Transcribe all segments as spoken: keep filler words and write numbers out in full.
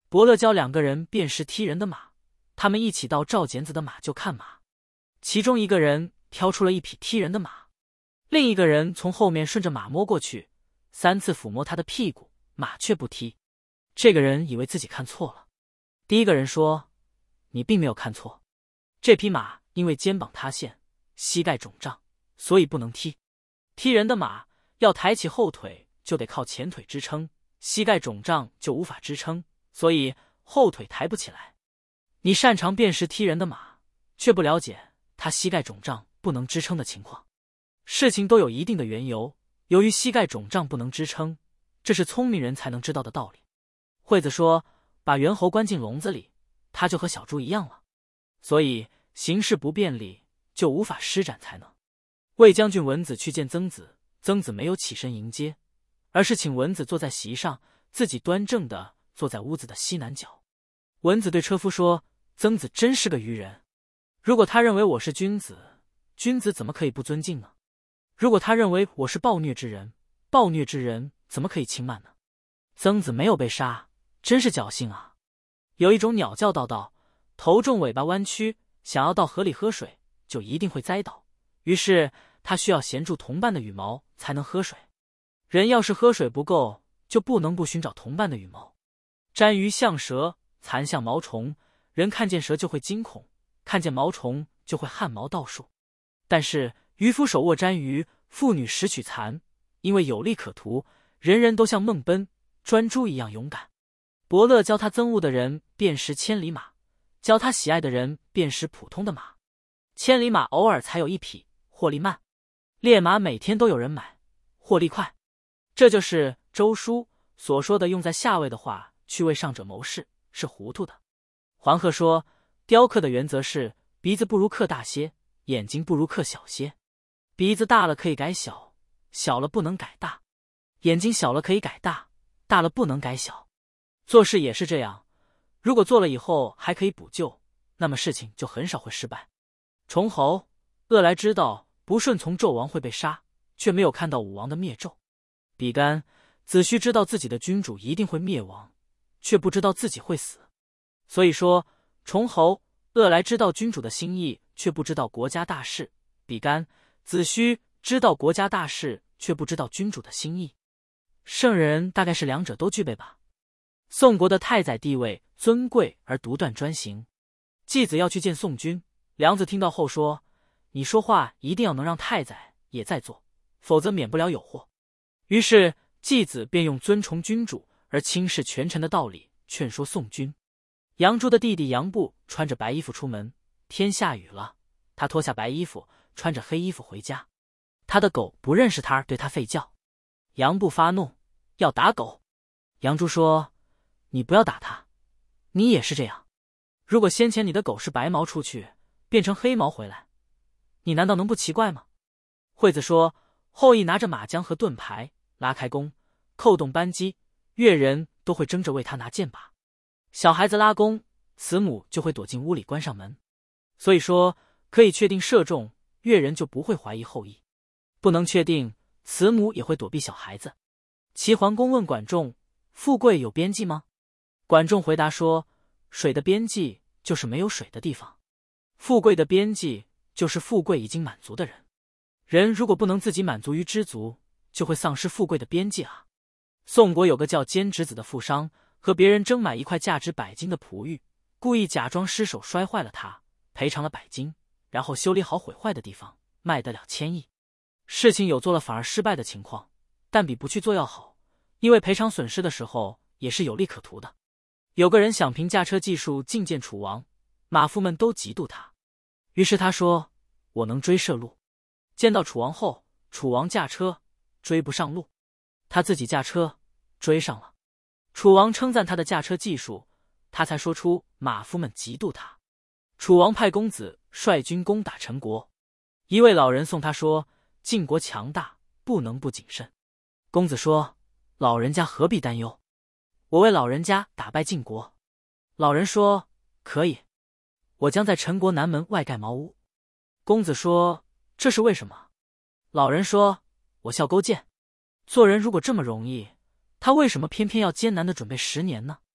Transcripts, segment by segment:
伯乐教两个人辨识踢人的马，他们一起到赵简子的马厩看马。其中一个人挑出了一匹踢人的马，另一个人从后面顺着马摸过去，三次抚摸他的屁股，马却不踢。这个人以为自己看错了。第一个人说：“你并没有看错，这匹马因为肩膀塌陷，膝盖肿胀，所以不能踢。踢人的马要抬起后腿就得靠前腿支撑，膝盖肿胀就无法支撑，所以后腿抬不起来。你擅长辨识踢人的马，却不了解他膝盖肿胀不能支撑的情况。事情都有一定的缘由，由于膝盖肿胀不能支撑，这是聪明人才能知道的道理。”惠子说：“把猿猴关进笼子里，他就和小猪一样了，所以行事不便利，就无法施展才能。”魏将军文子去见曾子，曾子没有起身迎接，而是请文子坐在席上，自己端正地坐在屋子的西南角。文子对车夫说：“曾子真是个愚人，如果他认为我是君子，君子怎么可以不尊敬呢？如果他认为我是暴虐之人，暴虐之人怎么可以轻慢呢？”曾子没有被杀，真是侥幸啊！有一种鸟叫道道，头重尾巴弯曲，想要到河里喝水，就一定会栽倒，于是他需要衔住同伴的羽毛才能喝水。人要是喝水不够，就不能不寻找同伴的羽毛。沾鱼像蛇，蚕像毛虫，人看见蛇就会惊恐，看见毛虫就会汗毛倒竖。但是渔夫手握沾鱼，妇女拾取蚕，因为有利可图，人人都像孟奔、专诸一样勇敢。伯乐教他憎恶的人辨识千里马，教他喜爱的人辨识普通的马。千里马偶尔才有一匹，获利慢；烈马每天都有人买，获利快。这就是周书所说的用在下位的话去为上者谋事，是糊涂的。黄鹤说，雕刻的原则是鼻子不如刻大些，眼睛不如刻小些。鼻子大了可以改小，小了不能改大；眼睛小了可以改大，大了不能改小。做事也是这样，如果做了以后还可以补救，那么事情就很少会失败。崇侯、鄂来知道不顺从纣王会被杀，却没有看到武王的灭纣。比干、子虚知道自己的君主一定会灭亡，却不知道自己会死。所以说，崇侯、鄂来知道君主的心意，却不知道国家大事；比干、子虚知道国家大事，却不知道君主的心意。圣人大概是两者都具备吧。宋国的太宰地位尊贵而独断专行，季子要去见宋君，梁子听到后说：“你说话一定要能让太宰也在做，否则免不了有祸。”于是季子便用尊崇君主而轻视权臣的道理劝说宋君。杨朱的弟弟杨布穿着白衣服出门，天下雨了，他脱下白衣服，穿着黑衣服回家。他的狗不认识他，对他吠叫。杨布发怒，要打狗。杨朱说：“你不要打他，你也是这样。如果先前你的狗是白毛出去，变成黑毛回来，你难道能不奇怪吗？”惠子说：“后羿拿着马缰和盾牌，拉开弓，扣动扳机，越人都会争着为他拿箭靶。小孩子拉弓，慈母就会躲进屋里关上门。所以说，可以确定射中，越人就不会怀疑后羿；不能确定，慈母也会躲避小孩子。”齐桓公问管仲：“富贵有边际吗？”管仲回答说：“水的边际就是没有水的地方，富贵的边际就是富贵已经满足的人。人如果不能自己满足于知足，就会丧失富贵的边际啊。”宋国有个叫监直子的富商，和别人争买一块价值百金的璞玉，故意假装失手摔坏了它，赔偿了百金，然后修理好毁坏的地方，卖得了千亿。事情有做了反而失败的情况，但比不去做要好，因为赔偿损失的时候也是有利可图的。有个人想凭驾车技术觐见楚王，马夫们都嫉妒他，于是他说：“我能追射鹿。”见到楚王后，楚王驾车追不上路，他自己驾车追上了。楚王称赞他的驾车技术，他才说出马夫们嫉妒他。楚王派公子率军攻打陈国，一位老人送他说：“晋国强大，不能不谨慎。”公子说：“老人家何必担忧？我为老人家打败晋国。”老人说：“可以，我将在陈国南门外盖茅屋。”公子说：“这是为什么？”老人说：“我笑勾践。做人如果这么容易，他为什么偏偏要艰难的准备十年呢？”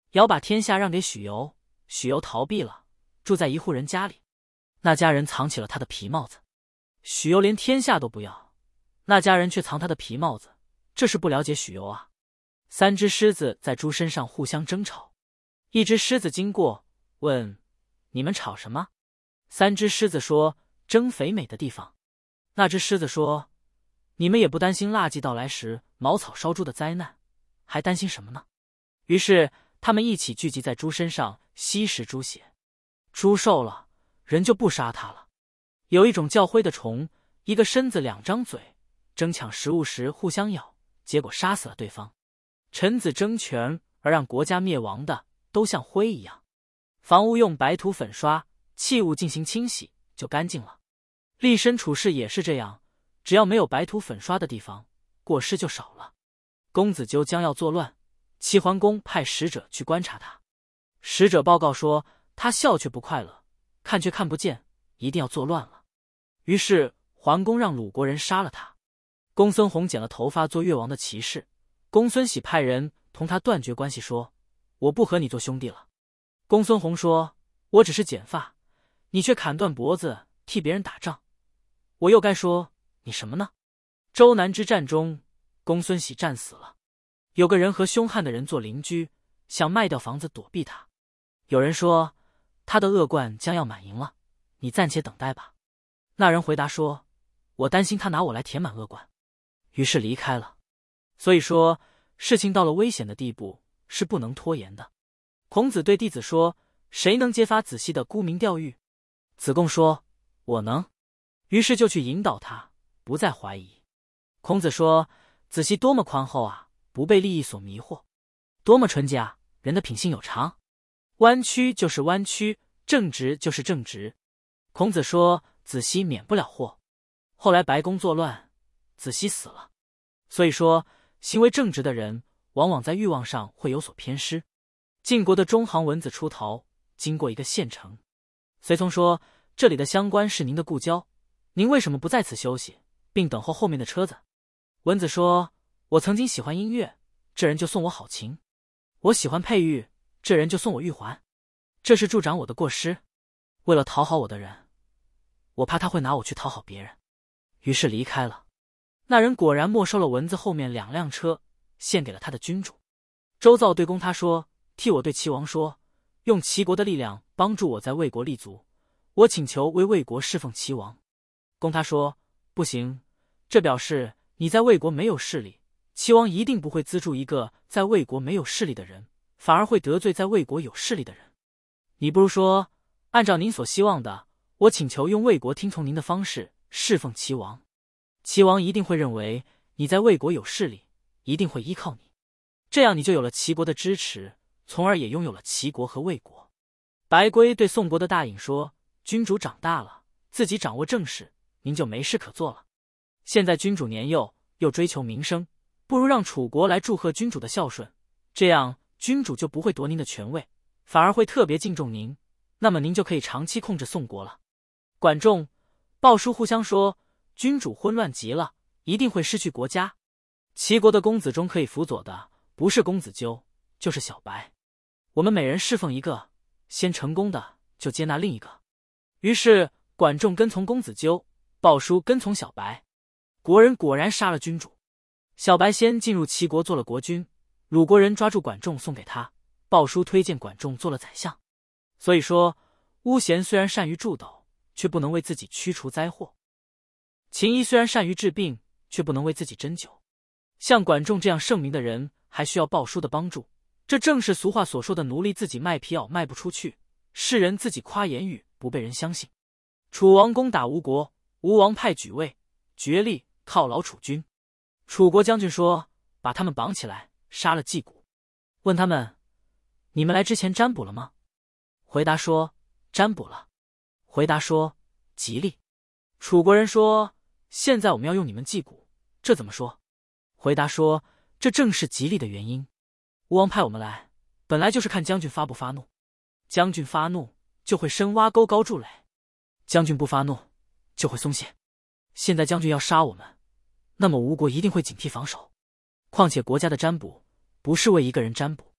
要把天下让给许由。许由逃避了，住在一户人家里。那家人藏起了他的皮帽子。许由连天下都不要，那家人却藏他的皮帽子，这是不了解许由啊。三只狮子在猪身上互相争吵。一只狮子经过，问：你们吵什么？三只狮子说：争肥美的地方。那只狮子说：你们也不担心腊季到来时茅草烧猪的灾难，还担心什么呢？于是他们一起聚集在猪身上吸食猪血。猪瘦了，人就不杀它了。有一种叫灰的虫，一个身子两张嘴，争抢食物时互相咬，结果杀死了对方。臣子争权而让国家灭亡的，都像灰一样。房屋用白土粉刷，器物进行清洗，就干净了。立身处世也是这样，只要没有白土粉刷的地方，过失就少了。公子纠将要作乱，齐桓公派使者去观察他。使者报告说，他笑却不快乐，看却看不见，一定要作乱了。于是桓公让鲁国人杀了他。公孙弘剪了头发做越王的骑士，公孙喜派人同他断绝关系，说：我不和你做兄弟了。公孙弘说：我只是剪发，你却砍断脖子替别人打仗，我又该说你什么呢？周南之战中，公孙喜战死了。有个人和凶悍的人做邻居，想卖掉房子躲避他。有人说，他的恶贯将要满盈了，你暂且等待吧。那人回答说：我担心他拿我来填满恶贯，于是离开了。所以说，事情到了危险的地步，是不能拖延的。孔子对弟子说：谁能揭发子西的沽名钓誉？子贡说：我能。于是就去引导他，不再怀疑。孔子说：子西多么宽厚啊，不被利益所迷惑，多么纯洁啊，人的品性有常。弯曲就是弯曲，正直就是正直。孔子说，子西免不了祸。后来白宫作乱，子西死了。所以说，行为正直的人往往在欲望上会有所偏失。晋国的中行文子出逃，经过一个县城。随从说，这里的乡官是您的故交，您为什么不在此休息，并等候后面的车子？文子说，我曾经喜欢音乐，这人就送我好琴；我喜欢佩玉，这人就送我玉环。这是助长我的过失。为了讨好我的人，我怕他会拿我去讨好别人，于是离开了。那人果然没收了文子后面两辆车，献给了他的君主。周造对公他说，替我对齐王说，用齐国的力量帮助我在魏国立足，我请求为魏国侍奉齐王。公他说，不行，这表示你在魏国没有势力，齐王一定不会资助一个在魏国没有势力的人，反而会得罪在魏国有势力的人。你不如说，按照您所希望的，我请求用魏国听从您的方式侍奉齐王。齐王一定会认为你在魏国有势力，一定会依靠你，这样你就有了齐国的支持，从而也拥有了齐国和魏国。白圭对宋国的大尹说，君主长大了，自己掌握政事，您就没事可做了。现在君主年幼，又追求名声，不如让楚国来祝贺君主的孝顺，这样君主就不会夺您的权位，反而会特别敬重您，那么您就可以长期控制宋国了。管仲、鲍叔互相说，君主混乱极了，一定会失去国家。齐国的公子中可以辅佐的，不是公子纠，就是小白。我们每人侍奉一个，先成功的就接纳另一个。于是管仲跟从公子纠，鲍叔跟从小白。国人果然杀了君主。小白先进入齐国做了国君，鲁国人抓住管仲送给他，鲍叔推荐管仲做了宰相。所以说，巫咸虽然善于助斗，却不能为自己驱除灾祸；秦医虽然善于治病，却不能为自己针灸。像管仲这样圣明的人，还需要鲍叔的帮助。这正是俗话所说的奴隶自己卖皮袄卖不出去，世人自己夸言语不被人相信。楚王攻打吴国，吴王派举位，决力犒劳楚军。楚国将军说，把他们绑起来，杀了祭谷。问他们，你们来之前占卜了吗？回答说，占卜了。回答说，吉利。楚国人说，现在我们要用你们祭谷，这怎么说？回答说，这正是吉利的原因。吴王派我们来，本来就是看将军发不发怒。将军发怒，就会深挖沟高筑垒；将军不发怒，就会松懈。现在将军要杀我们，那么吴国一定会警惕防守。况且国家的占卜不是为一个人占卜，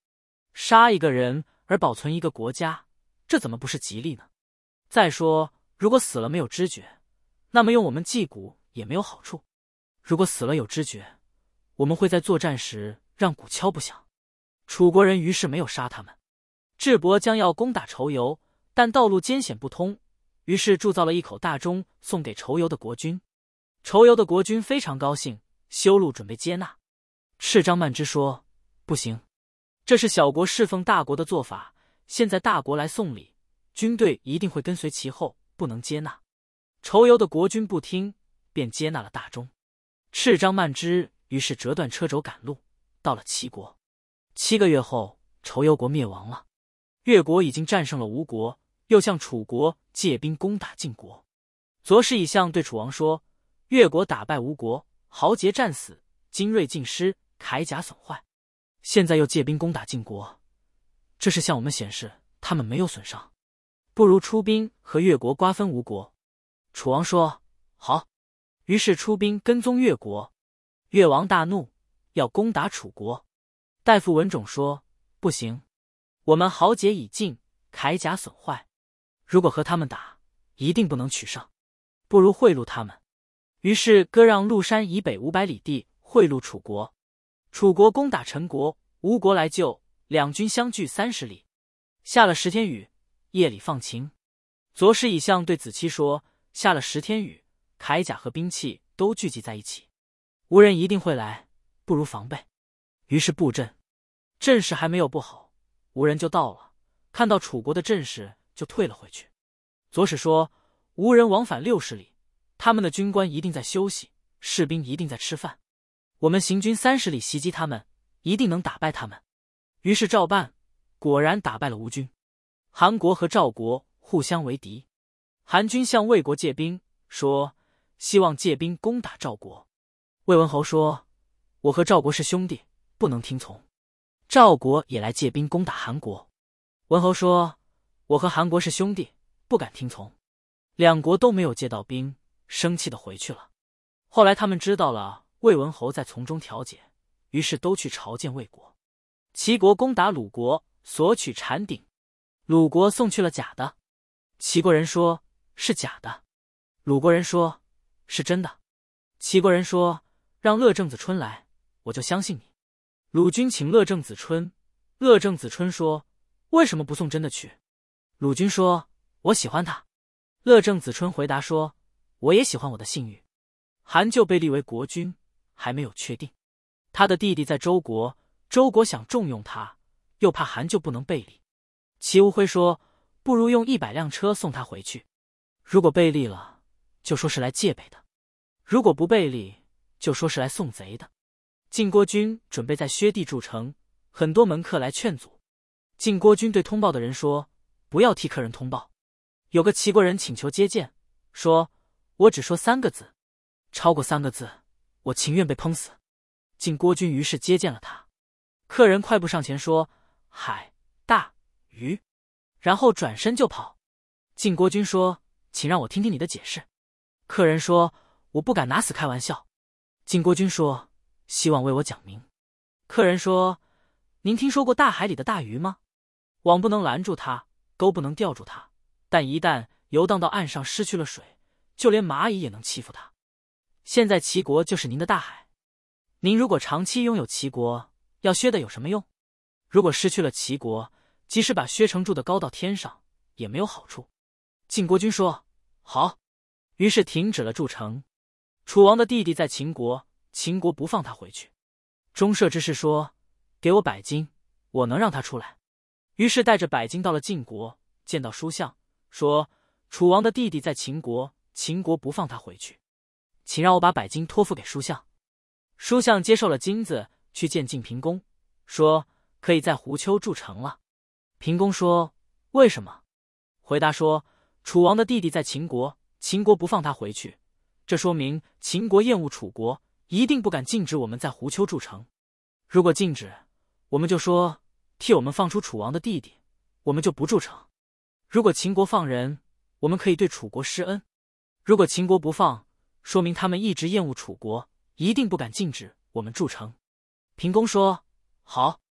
杀一个人而保存一个国家，这怎么不是吉利呢？再说，如果死了没有知觉，那么用我们祭骨也没有好处。如果死了有知觉，我们会在作战时让鼓敲不响。楚国人于是没有杀他们。智伯将要攻打仇游，但道路艰险不通，于是铸造了一口大钟送给仇游的国君。仇游的国君非常高兴，修路准备接纳。赤张曼之说：“不行，这是小国侍奉大国的做法，现在大国来送礼，军队一定会跟随其后，不能接纳。”仇游的国君不听，便接纳了大钟。赤张曼之于是折断车轴赶路，到了齐国。七个月后，仇游国灭亡了。越国已经战胜了吴国，又向楚国借兵攻打晋国。左史以相对楚王说：“越国打败吴国，豪杰战死，精锐尽失，铠甲损坏。现在又借兵攻打晋国，这是向我们显示他们没有损伤，不如出兵和越国瓜分吴国。”楚王说：“好。”于是出兵跟踪越国。越王大怒，要攻打楚国。大夫文种说：“不行，我们豪杰已尽，铠甲损坏，如果和他们打，一定不能取胜，不如贿赂他们。”于是割让鹿山以北五百里地贿赂楚国。楚国攻打陈国，吴国来救，两军相距三十里。下了十天雨，夜里放晴。左史以相对子期说：“下了十天雨，铠甲和兵器都聚集在一起，吴人一定会来，不如防备。”于是布阵，阵势还没有布好，吴人就到了，看到楚国的阵势就退了回去。左史说：“吴人往返六十里，他们的军官一定在休息，士兵一定在吃饭。我们行军三十里袭击他们，一定能打败他们。”于是照办，果然打败了吴军。韩国和赵国互相为敌，韩军向魏国借兵，说希望借兵攻打赵国。魏文侯说：“我和赵国是兄弟，不能听从。”赵国也来借兵攻打韩国。文侯说：“我和韩国是兄弟，不敢听从。”两国都没有借到兵，生气的回去了。后来他们知道了魏文侯在从中调解，于是都去朝见魏国。齐国攻打鲁国，索取禅鼎，鲁国送去了假的。齐国人说是假的，鲁国人说是真的。齐国人说：“让乐正子春来，我就相信你。”鲁军请乐正子春，乐正子春说：“为什么不送真的去？”鲁军说：“我喜欢他。”乐正子春回答说：“我也喜欢我的信誉。”韩就被立为国君，还没有确定。他的弟弟在周国，周国想重用他，又怕韩就不能背立。齐无辉说：“不如用一百辆车送他回去，如果背立了，就说是来借北的；如果不背立，就说是来送贼的。”晋国君准备在薛地筑城，很多门客来劝阻。晋国君对通报的人说：“不要替客人通报。”有个齐国人请求接见，说：“我只说三个字，超过三个字，我情愿被烹死。”晋国君于是接见了他。客人快步上前说：“海、大、鱼。”然后转身就跑。晋国君说：“请让我听听你的解释。”客人说：“我不敢拿死开玩笑。”晋国君说：“希望为我讲明。”客人说：“您听说过大海里的大鱼吗？网不能拦住它，钩不能吊住它，但一旦游荡到岸上失去了水，就连蚂蚁也能欺负它。现在齐国就是您的大海，您如果长期拥有齐国，要削的有什么用？如果失去了齐国，即使把薛城筑得高到天上，也没有好处。”晋国君说：“好。”于是停止了筑城。楚王的弟弟在秦国，秦国不放他回去。中舍之士说：“给我百金，我能让他出来。”于是带着百金到了晋国，见到书相，说：“楚王的弟弟在秦国，秦国不放他回去，请让我把百金托付给书相。”书相接受了金子，去见晋平公，说：“可以在胡丘筑城了。”平公说：“为什么？”回答说：“楚王的弟弟在秦国，秦国不放他回去，这说明秦国厌恶楚国，一定不敢禁止我们在胡丘筑城。如果禁止，我们就说替我们放出楚王的弟弟，我们就不筑城。如果秦国放人，我们可以对楚国施恩。如果秦国不放，说明他们一直厌恶楚国，一定不敢禁止我们筑城。”平公说：“好。”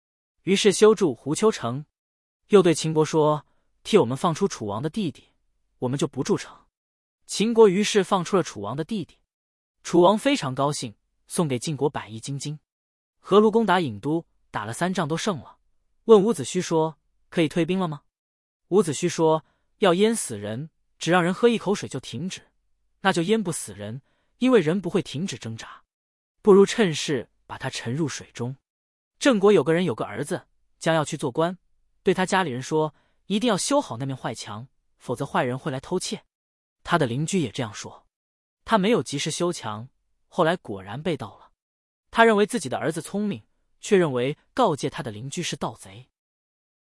于是修筑胡丘城。又对秦国说：“替我们放出楚王的弟弟，我们就不筑城。”秦国于是放出了楚王的弟弟。楚王非常高兴，送给晋国百亿金金。何卢攻打郢都，打了三仗都胜了，问伍子胥说：“可以退兵了吗？”伍子胥说：“要淹死人，只让人喝一口水就停止，那就淹不死人，因为人不会停止挣扎，不如趁势把他沉入水中。”郑国有个人有个儿子，将要去做官，对他家里人说：“一定要修好那面坏墙，否则坏人会来偷窃。”他的邻居也这样说。他没有及时修墙，后来果然被盗了。他认为自己的儿子聪明，却认为告诫他的邻居是盗贼。